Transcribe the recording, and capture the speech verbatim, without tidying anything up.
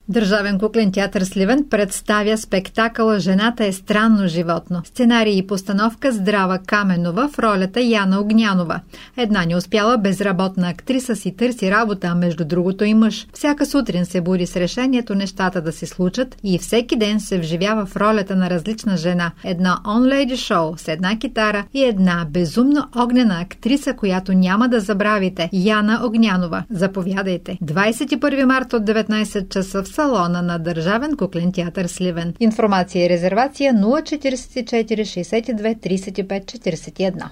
Държавен куклен театър Сливен представя спектакъла «Жената е странно животно». Сценарий и постановка Здрава Каменова в ролята Яна Огнянова. Една неуспяла безработна актриса си търси работа, а между другото и мъж. Всяка сутрин се буди с решението нещата да се случат и всеки ден се вживява в ролята на различна жена. Една он-лейди шоу с една китара и една безумно огнена актриса, която няма да забравите. Яна Огнянова. Заповядайте. двадесет и първи март от деветнадесет часа в салона на Държавен куклен театър Сливен. Информация и резервация нула четиридесет и четири шестдесет и две тридесет и пет четиридесет и едно.